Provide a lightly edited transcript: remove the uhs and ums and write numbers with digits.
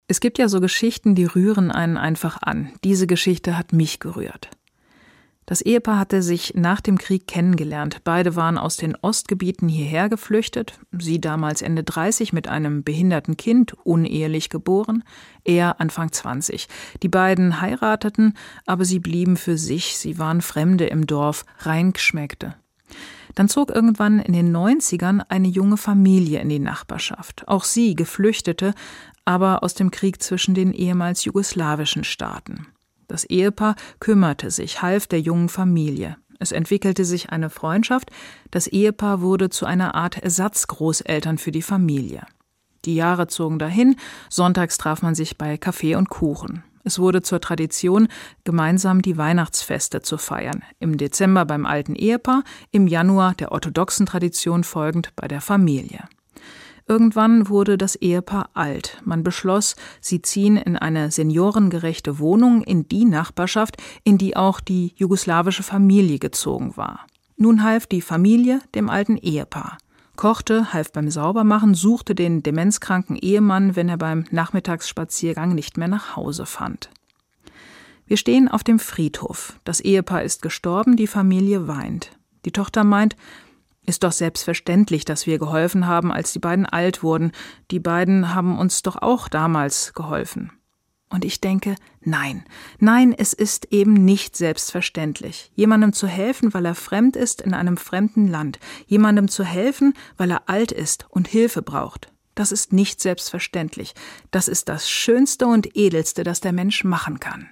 Es gibt ja so Geschichten, die rühren einen einfach an. Diese Geschichte hat mich gerührt. Das Ehepaar hatte sich nach dem Krieg kennengelernt. Beide waren aus den Ostgebieten hierher geflüchtet. Sie damals Ende 30 mit einem behinderten Kind, unehelich geboren. Er Anfang 20. Die beiden heirateten, aber sie blieben für sich. Sie waren Fremde im Dorf, Reingeschmeckte. Dann zog irgendwann in den 90ern eine junge Familie in die Nachbarschaft. Auch sie Geflüchtete, aber aus dem Krieg zwischen den ehemals jugoslawischen Staaten. Das Ehepaar kümmerte sich, half der jungen Familie. Es entwickelte sich eine Freundschaft. Das Ehepaar wurde zu einer Art Ersatzgroßeltern für die Familie. Die Jahre zogen dahin, sonntags traf man sich bei Kaffee und Kuchen. Es wurde zur Tradition, gemeinsam die Weihnachtsfeste zu feiern. Im Dezember beim alten Ehepaar, im Januar der orthodoxen Tradition folgend bei der Familie. Irgendwann wurde das Ehepaar alt. Man beschloss, sie ziehen in eine seniorengerechte Wohnung in die Nachbarschaft, in die auch die jugoslawische Familie gezogen war. Nun half die Familie dem alten Ehepaar. Kochte, half beim Saubermachen, suchte den demenzkranken Ehemann, wenn er beim Nachmittagsspaziergang nicht mehr nach Hause fand. Wir stehen auf dem Friedhof. Das Ehepaar ist gestorben, die Familie weint. Die Tochter meint, ist doch selbstverständlich, dass wir geholfen haben, als die beiden alt wurden. Die beiden haben uns doch auch damals geholfen. Und ich denke, nein, es ist eben nicht selbstverständlich. Jemandem zu helfen, weil er fremd ist in einem fremden Land. Jemandem zu helfen, weil er alt ist und Hilfe braucht. Das ist nicht selbstverständlich. Das ist das Schönste und Edelste, das der Mensch machen kann.